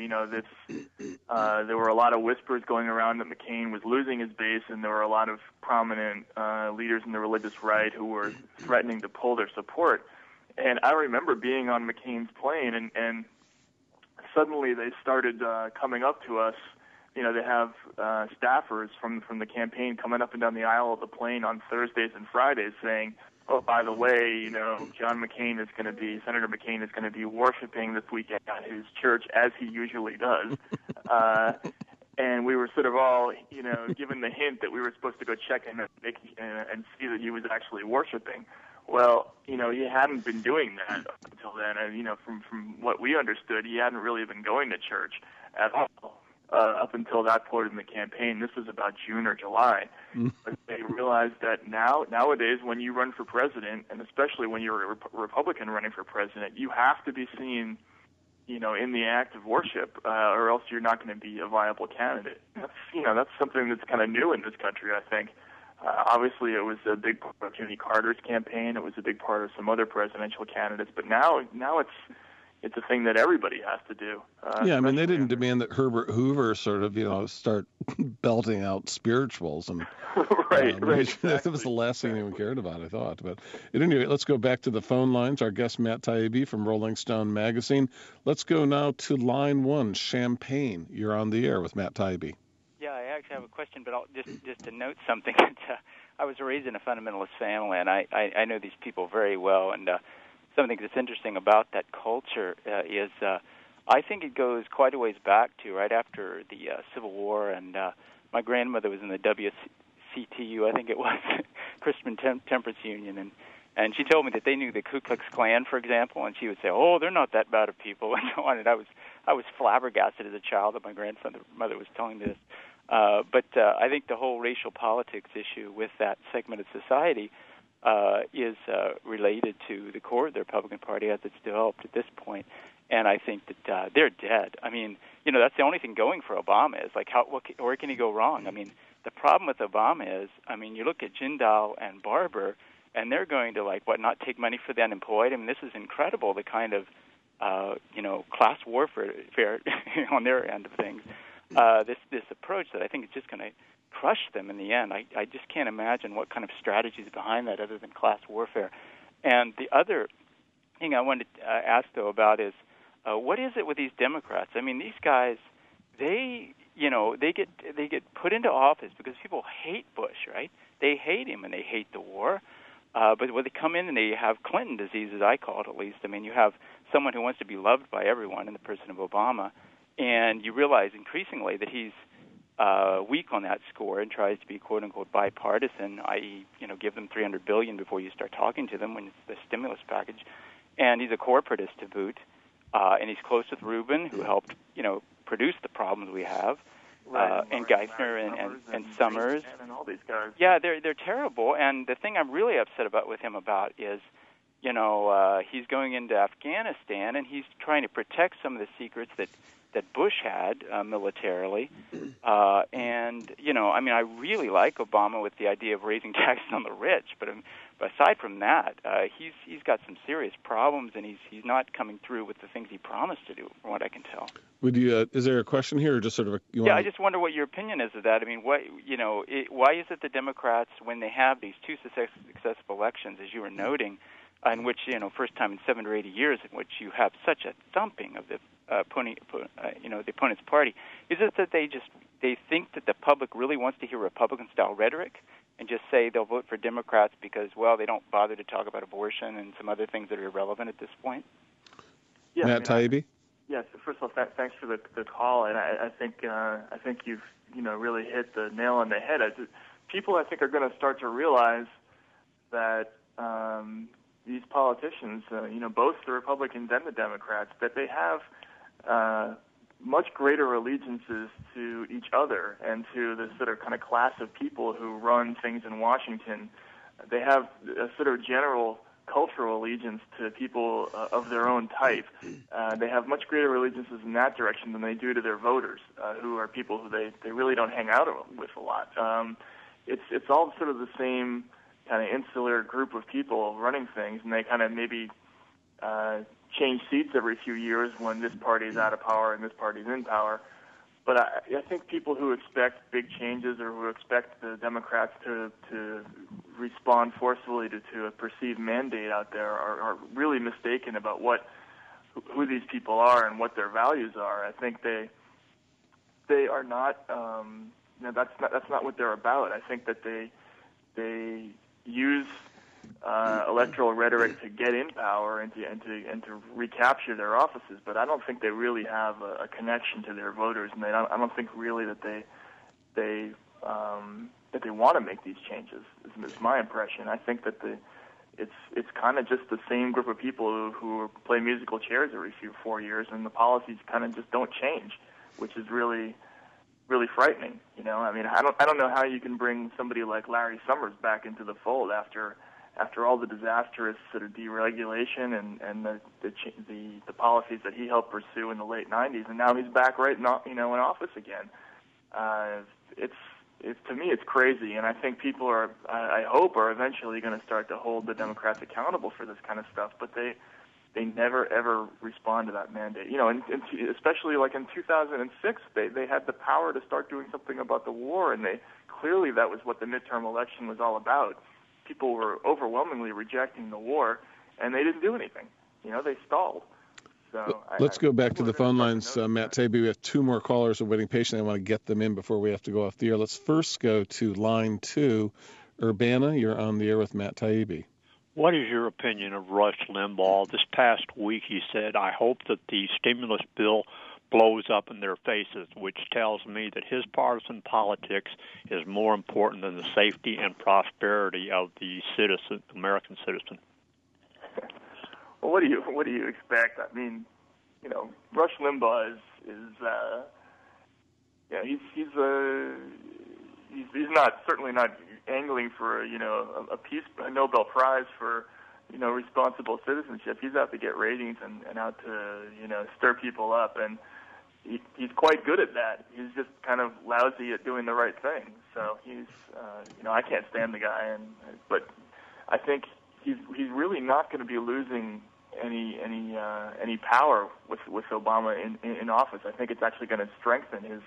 There were a lot of whispers going around that McCain was losing his base, and there were a lot of prominent leaders in the religious right who were threatening to pull their support. And I remember being on McCain's plane, and suddenly they started coming up to us. You know, they have staffers from the campaign coming up and down the aisle of the plane on Thursdays and Fridays saying, "Oh, by the way, you know, Senator McCain is going to be worshiping this weekend at his church as he usually does." And we were sort of all, you know, given the hint that we were supposed to go check in and see that he was actually worshiping. Well, you know, he hadn't been doing that up until then. And, you know, from what we understood, he hadn't really been going to church at all up until that point in the campaign. This was about June or July. But they realized that nowadays when you run for president, and especially when you're a Republican running for president, you have to be seen, you know, in the act of worship, or else you're not going to be a viable candidate. That's something that's kind of new in this country, I think. Obviously, it was a big part of Jimmy Carter's campaign. It was a big part of some other presidential candidates. But now it's a thing that everybody has to do. I mean, they didn't demand that Herbert Hoover sort of, you know, start belting out spirituals. And, right. Exactly. That was the last thing anyone cared about, I thought. But at any rate, let's go back to the phone lines. Our guest, Matt Taibbi from Rolling Stone magazine. Let's go now to line one, Champaign. You're on the air with Matt Taibbi. Yeah, I actually have a question, but just to note something. That, I was raised in a fundamentalist family, and I know these people very well, and something that's interesting about that culture is I think it goes quite a ways back to right after the Civil War, and my grandmother was in the WCTU, I think it was, Christian Temperance Union, and she told me that they knew the Ku Klux Klan, for example, and she would say, "Oh, they're not that bad of people," and so on. And I was flabbergasted as a child that my grandmother was telling me this. But I think the whole racial politics issue with that segment of society is related to the core of the Republican Party as it's developed at this point. And I think that they're dead. I mean, you know, that's the only thing going for Obama is, like, where can he go wrong? I mean, the problem with Obama is, I mean, you look at Jindal and Barber, and they're going to, like, not take money for the unemployed. I mean, this is incredible, the kind of, class warfare on their end of things. This approach that I think is just going to crush them in the end. I just can't imagine what kind of strategy is behind that other than class warfare. And the other thing I wanted to ask, though, about is what is it with these Democrats? I mean, these guys, they get put into office because people hate Bush, right? They hate him and they hate the war. But when they come in and they have Clinton disease, as I call it at least, I mean, you have someone who wants to be loved by everyone in the person of Obama, and you realize increasingly that he's weak on that score and tries to be quote-unquote bipartisan, i.e., give them $300 billion before you start talking to them when it's the stimulus package. And he's a corporatist to boot, and he's close with Rubin, who helped, produce the problems we have, and Geithner and Summers. And all these guys. Yeah, they're terrible. And the thing I'm really upset with him about is, he's going into Afghanistan and he's trying to protect some of the secrets that Bush had militarily. I really like Obama with the idea of raising taxes on the rich, but aside from that, he's got some serious problems, and he's not coming through with the things he promised to do, from what I can tell. Would you? Is there a question here, or just sort of I just wonder what your opinion is of that. I mean, why is it the Democrats, when they have these two successful elections, as you were noting, in which first time in 7 or 8 years, in which you have such a thumping of the the opponent's party, is it that they think that the public really wants to hear Republican-style rhetoric and just say they'll vote for Democrats because, well, they don't bother to talk about abortion and some other things that are irrelevant at this point? Yeah, Matt Taibbi? Yes. First of all, thanks for the call, and I think you've really hit the nail on the head. People, I think, are going to start to realize that these politicians, both the Republicans and the Democrats, that they have much greater allegiances to each other and to this sort of kind of class of people who run things in Washington. They have a sort of general cultural allegiance to people of their own type. They have much greater allegiances in that direction than they do to their voters, who are people who they really don't hang out with a lot. it's all sort of the same kind of insular group of people running things, and they kind of maybe change seats every few years when this party is out of power and this party is in power. But I think people who expect big changes or who expect the Democrats to respond forcefully to a perceived mandate out there are really mistaken about who these people are and what their values are. I think they are not. That's not what they're about. I think that they use electoral rhetoric to get in power and to recapture their offices, but I don't think they really have a connection to their voters, and I don't think really that they want to make these changes. Is my impression. I think that it's kind of just the same group of people who play musical chairs every 4 years, and the policies kind of just don't change, which is really frightening. I mean, I don't know how you can bring somebody like Larry Summers back into the fold after all the disastrous sort of deregulation and the policies that he helped pursue in the late 90s, and now he's back right in office again. To me, it's crazy, and I think people I hope are eventually going to start to hold the Democrats accountable for this kind of stuff, but they never ever respond to that mandate. And especially like in 2006, they had the power to start doing something about the war, and clearly that was what the midterm election was all about. People were overwhelmingly rejecting the war, and they didn't do anything. They stalled. So let's go back to the phone lines, Matt Taibbi. We have two more callers waiting patiently. I want to get them in before we have to go off the air. Let's first go to line 2. Urbana, you're on the air with Matt Taibbi. What is your opinion of Rush Limbaugh? This past week he said, I hope that the stimulus bill blows up in their faces, which tells me that his partisan politics is more important than the safety and prosperity of the American citizen. Well, what do you expect? I mean, Rush Limbaugh he's certainly not angling for a Nobel Prize for responsible citizenship. He's out to get ratings and out to stir people up, and he's quite good at that. He's just kind of lousy at doing the right thing. So he's I can't stand the guy, but I think he's really not going to be losing any power with Obama in office. I think it's actually going to strengthen his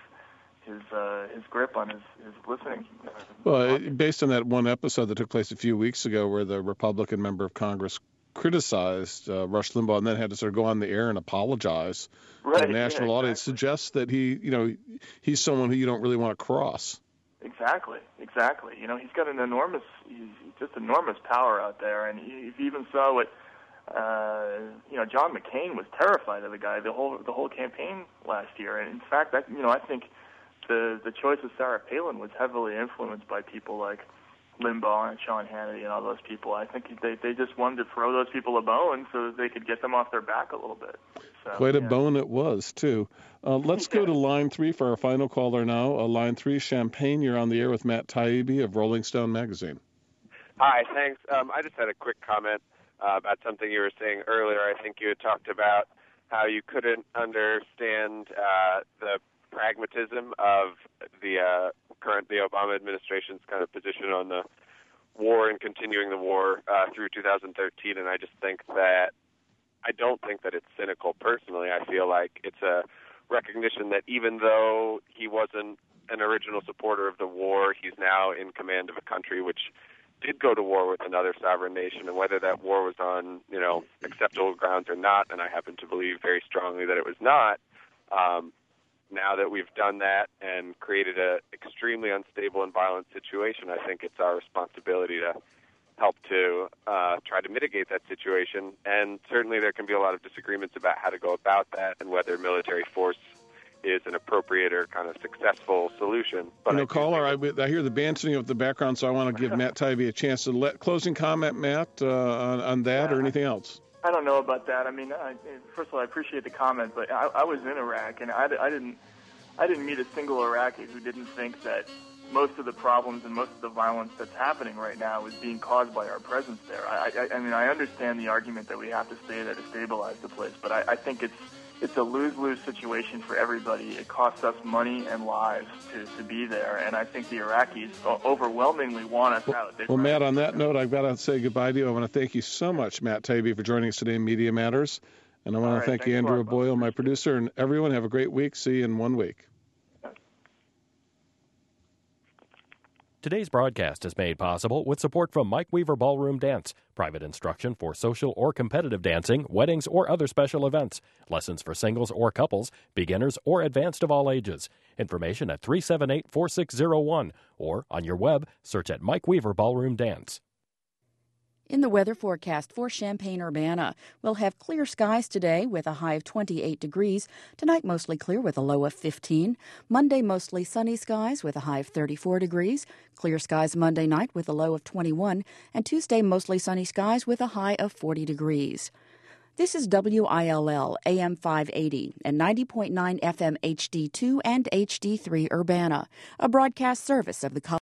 grip on his listening. Well, based on that one episode that took place a few weeks ago where the Republican member of Congress criticized Rush Limbaugh and then had to sort of go on the air and apologize to a national audience, suggests that he's someone who you don't really want to cross. Exactly. He's got enormous power out there, and if you even saw what John McCain was terrified of the guy the whole campaign last year, and in fact, I think the choice of Sarah Palin was heavily influenced by people like Limbaugh and Sean Hannity and all those people. I think they just wanted to throw those people a bone so that they could get them off their back a little bit. So, quite a bone it was, too. Let's go to line 3 for our final caller now. Line 3, Champaign, you're on the air with Matt Taibbi of Rolling Stone magazine. Hi, thanks. I just had a quick comment about something you were saying earlier. I think you had talked about how you couldn't understand the pragmatism of the Obama administration's kind of position on the war and continuing the war through 2013, and I just think that I don't think that it's cynical personally. I feel like it's a recognition that even though he wasn't an original supporter of the war, he's now in command of a country which did go to war with another sovereign nation, and whether that war was on, acceptable grounds or not, and I happen to believe very strongly that it was not, now that we've done that and created an extremely unstable and violent situation, I think it's our responsibility to help to try to mitigate that situation. And certainly there can be a lot of disagreements about how to go about that and whether military force is an appropriate or kind of successful solution. But caller, I hear the band singing up the background, so I want to give Matt Taibbi a chance to closing comment, Matt, on that or anything else. I don't know about that. I mean, first of all, I appreciate the comment, but I was in Iraq, and I didn't meet a single Iraqi who didn't think that most of the problems and most of the violence that's happening right now is being caused by our presence there. I mean, I understand the argument that we have to stay there to stabilize the place, but I think it's a lose-lose situation for everybody. It costs us money and lives to be there, and I think the Iraqis overwhelmingly want us out. Well, Matt, on that note, I've got to say goodbye to you. I want to thank you so much, Matt Taibbi, for joining us today in Media Matters. And I want to thank Andrew Boyle, my producer, and everyone. Have a great week. See you in 1 week. Today's broadcast is made possible with support from Mike Weaver Ballroom Dance, private instruction for social or competitive dancing, weddings, or other special events, lessons for singles or couples, beginners or advanced of all ages. Information at 378-4601 or on your web, search at Mike Weaver Ballroom Dance. In the weather forecast for Champaign-Urbana, we'll have clear skies today with a high of 28 degrees. Tonight, mostly clear with a low of 15. Monday, mostly sunny skies with a high of 34 degrees. Clear skies Monday night with a low of 21. And Tuesday, mostly sunny skies with a high of 40 degrees. This is WILL AM 580 and 90.9 FM HD2 and HD3 Urbana, a broadcast service of the